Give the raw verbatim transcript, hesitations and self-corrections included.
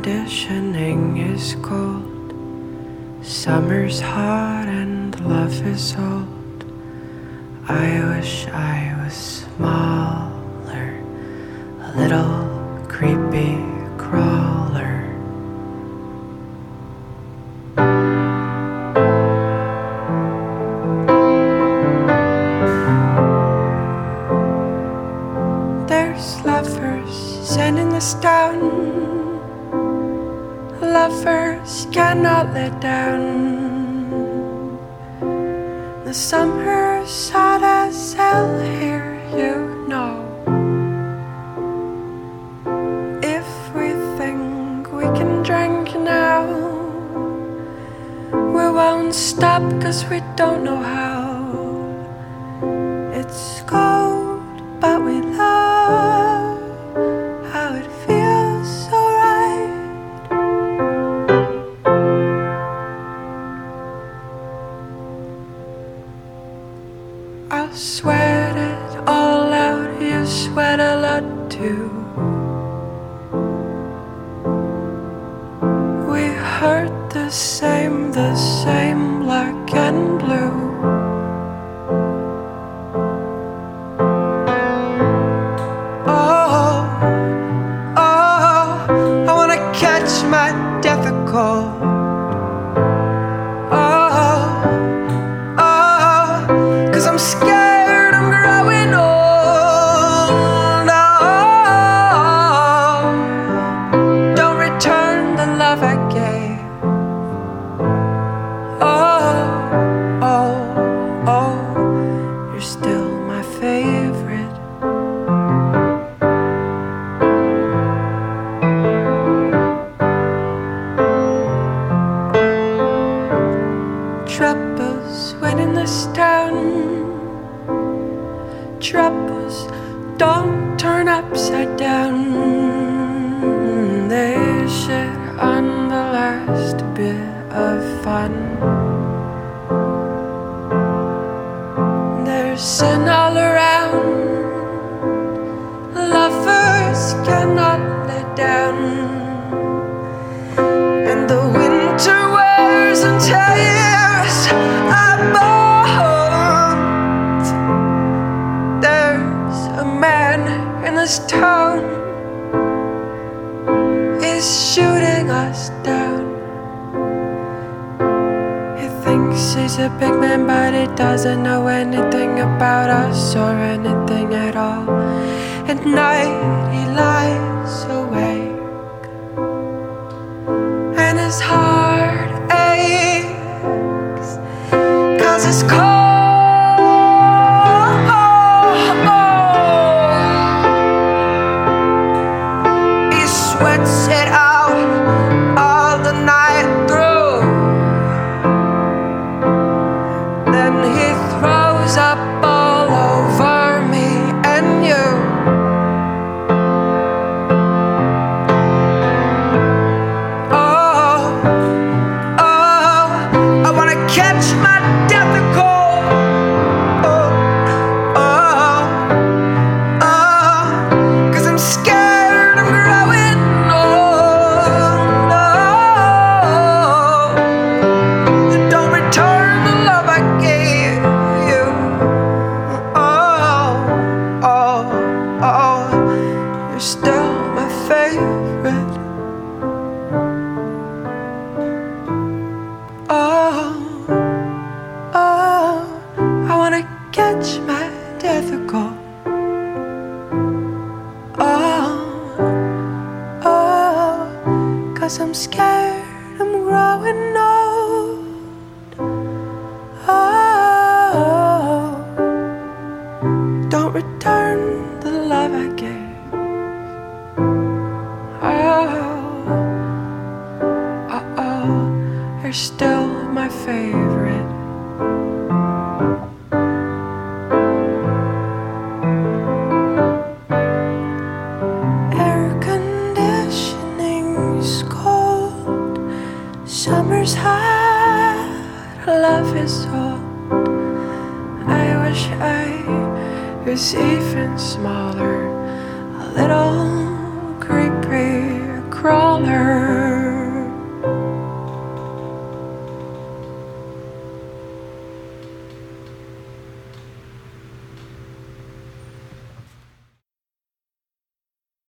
conditioning is cold. Summer's hot and love is old. I wish I was smaller, a little creepy crawler. There's lovers sending this down. Lovers cannot let down. The summer's hot as hell here, you know. If we think we can drink now, we won't stop cause we don't know how. It's cold but we love how it feels so right. I'll sweat it all out, you sweat a lot too. We hurt the same, the same, black and blue. Oh, oh, I wanna catch my death a cold. I'm scared I'm growing old. Oh, don't return the love I gave. Oh, oh, oh, you're still my favorite. Troubles winning this town. Troubles don't turn upside down. They shit on the last bit of fun. There's sin all around. Lovers cannot let down. And the winter wears and tears our bones. There's a man in this town is shooting us down. He thinks he's a big man, but he doesn't know anything about us or anything at all. At night he lies awake and his heart aches cause it's cold. Sweats it out all the night through. Then he throws up all over me and you. Oh, oh, I wanna catch my death a cold. Oh, oh, oh, cause I'm scared. You're still my favorite. Oh, oh, I wanna catch my death a cold. Oh, oh, cause I'm scared I'm growing old. Oh, don't return the love I gave. Oh, oh, oh, you're still my favorite. Air conditioning's cold. Summer's hot, love is old. I wish I was even smaller, a little